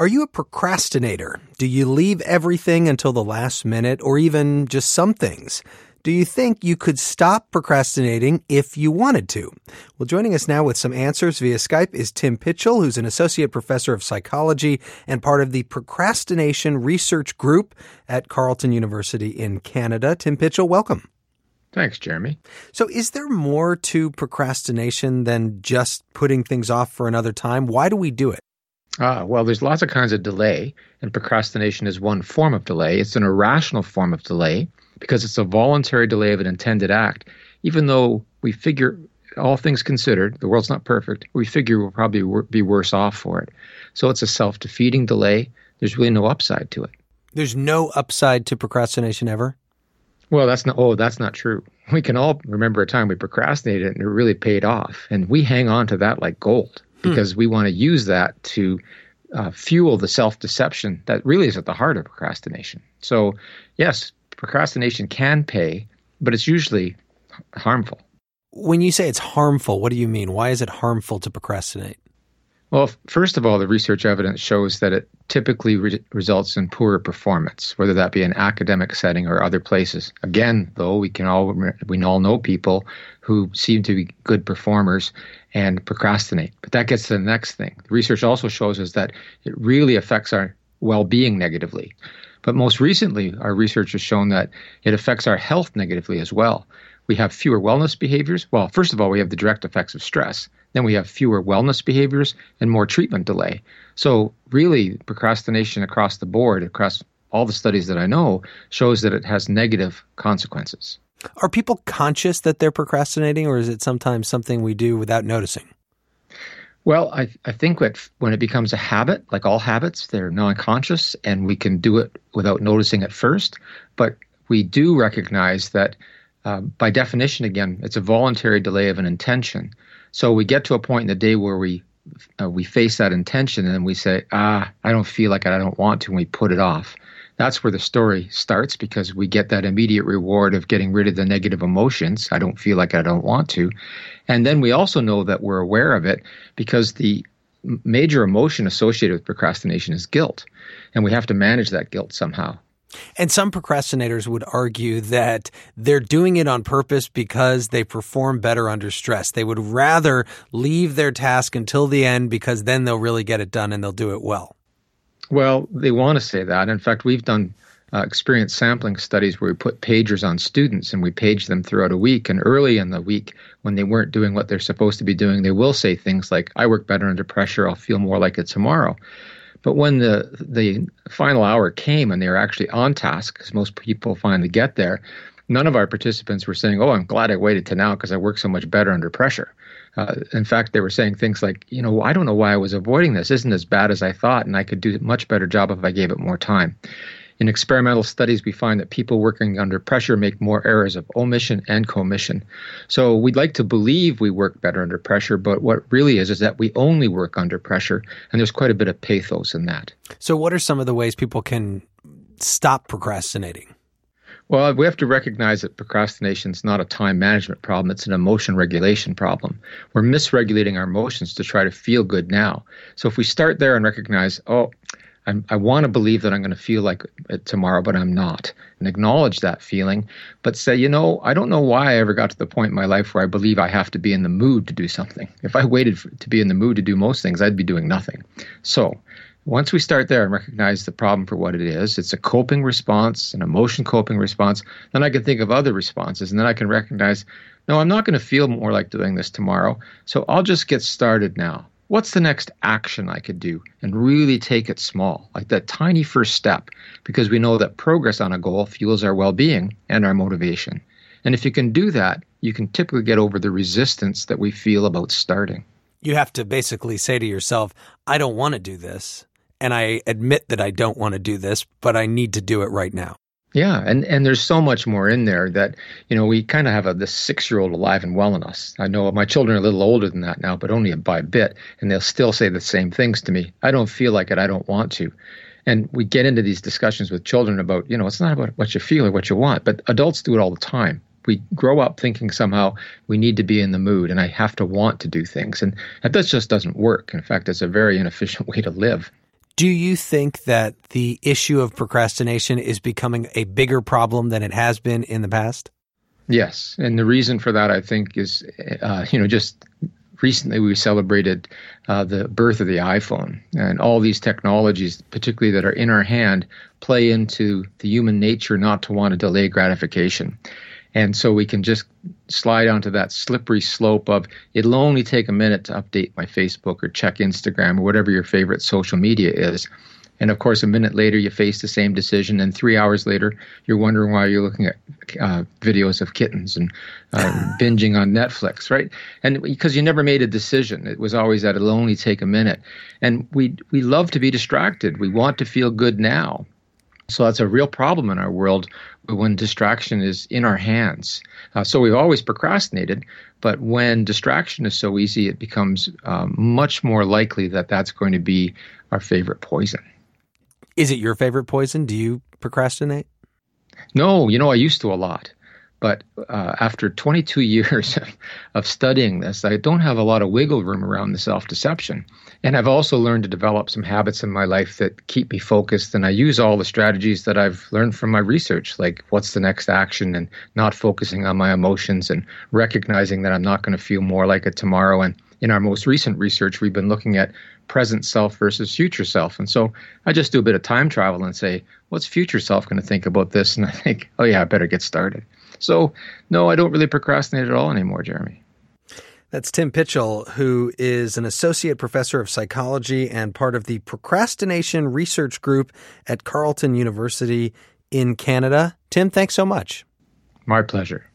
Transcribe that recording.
Are you a procrastinator? Do you leave everything until the last minute, or even just some things? Do you think you could stop procrastinating if you wanted to? Well, joining us now with some answers via Skype is Tim Pitchell, who's an associate professor of psychology and part of the Procrastination Research Group at Carleton University in Canada. Tim Pitchell, welcome. Thanks, Jeremy. So is there more to procrastination than just putting things off for another time? Why do we do it? Well, there's lots of kinds of delay, and procrastination is one form of delay. It's an irrational form of delay because it's a voluntary delay of an intended act. Even though we figure, all things considered, the world's not perfect, we figure we'll probably be worse off for it. So it's a self-defeating delay. There's really no upside to it. There's no upside to procrastination ever? Well, that's not true. We can all remember a time we procrastinated and it really paid off. And we hang on to that like gold because we want to use that to fuel the self-deception that really is at the heart of procrastination. So, yes, procrastination can pay, but it's usually harmful. When you say it's harmful, what do you mean? Why is it harmful to procrastinate? Well, first of all, the research evidence shows that it typically results in poorer performance, whether that be an academic setting or other places. Again, though, we all know people who seem to be good performers and procrastinate. But that gets to the next thing. The research also shows us that it really affects our well-being negatively. But most recently, our research has shown that it affects our health negatively as well. We have fewer wellness behaviors. Well, first of all, we have the direct effects of stress. Then we have fewer wellness behaviors and more treatment delay. So really, procrastination across the board, across all the studies that I know, shows that it has negative consequences. Are people conscious that they're procrastinating, or is it sometimes something we do without noticing? Well, I think that when it becomes a habit, like all habits, they're non-conscious, and we can do it without noticing at first. But we do recognize that by definition, again, it's a voluntary delay of an intention. So we get to a point in the day where we face that intention and we say, I don't feel like it, I don't want to, and we put it off. That's where the story starts because we get that immediate reward of getting rid of the negative emotions. I don't feel like I don't want to. And then we also know that we're aware of it because the major emotion associated with procrastination is guilt. And we have to manage that guilt somehow. And some procrastinators would argue that they're doing it on purpose because they perform better under stress. They would rather leave their task until the end because then they'll really get it done and they'll do it well. Well, they want to say that. In fact, we've done experience sampling studies where we put pagers on students and we page them throughout a week. And early in the week, when they weren't doing what they're supposed to be doing, they will say things like, I work better under pressure, I'll feel more like it tomorrow. But when the final hour came and they were actually on task, because most people finally get there, none of our participants were saying, I'm glad I waited to now because I work so much better under pressure. In fact, they were saying things like, I don't know why I was avoiding this. It isn't as bad as I thought, and I could do a much better job if I gave it more time. In experimental studies, we find that people working under pressure make more errors of omission and commission. So we'd like to believe we work better under pressure, but what really is that we only work under pressure, and there's quite a bit of pathos in that. So what are some of the ways people can stop procrastinating? Well, we have to recognize that procrastination is not a time management problem. It's an emotion regulation problem. We're misregulating our emotions to try to feel good now. So if we start there and recognize, I want to believe that I'm going to feel like it tomorrow, but I'm not, and acknowledge that feeling, but say, I don't know why I ever got to the point in my life where I believe I have to be in the mood to do something. If I waited to be in the mood to do most things, I'd be doing nothing. So once we start there and recognize the problem for what it is, it's a coping response, an emotion coping response, then I can think of other responses, and then I can recognize, no, I'm not going to feel more like doing this tomorrow, so I'll just get started now. What's the next action I could do? And really take it small, like that tiny first step, because we know that progress on a goal fuels our well-being and our motivation. And if you can do that, you can typically get over the resistance that we feel about starting. You have to basically say to yourself, I don't want to do this, and I admit that I don't want to do this, but I need to do it right now. Yeah, and there's so much more in there that, we kind of have this 6-year-old alive and well in us. I know my children are a little older than that now, but only by a bit, and they'll still say the same things to me. I don't feel like it, I don't want to. And we get into these discussions with children about, it's not about what you feel or what you want, but adults do it all the time. We grow up thinking somehow we need to be in the mood and I have to want to do things, and that just doesn't work. In fact, it's a very inefficient way to live. Do you think that the issue of procrastination is becoming a bigger problem than it has been in the past? Yes. And the reason for that, I think, is, just recently we celebrated the birth of the iPhone, and all these technologies, particularly that are in our hand, play into the human nature not to want to delay gratification. And so we can just slide onto that slippery slope of it'll only take a minute to update my Facebook or check Instagram or whatever your favorite social media is. And of course, a minute later, you face the same decision. And 3 hours later, you're wondering why you're looking at videos of kittens and binging on Netflix, right? And because you never made a decision. It was always that it'll only take a minute. And we love to be distracted. We want to feel good now. So that's a real problem in our world when distraction is in our hands. So we've always procrastinated, but when distraction is so easy, it becomes much more likely that that's going to be our favorite poison. Is it your favorite poison? Do you procrastinate? No, I used to a lot. But after 22 years of studying this, I don't have a lot of wiggle room around the self-deception. And I've also learned to develop some habits in my life that keep me focused. And I use all the strategies that I've learned from my research, like what's the next action and not focusing on my emotions and recognizing that I'm not going to feel more like it tomorrow. And in our most recent research, we've been looking at present self versus future self. And so I just do a bit of time travel and say, what's future self going to think about this? And I think, oh yeah, I better get started. So no, I don't really procrastinate at all anymore, Jeremy. That's Tim Pitchell, who is an associate professor of psychology and part of the procrastination research group at Carleton University in Canada. Tim, thanks so much. My pleasure.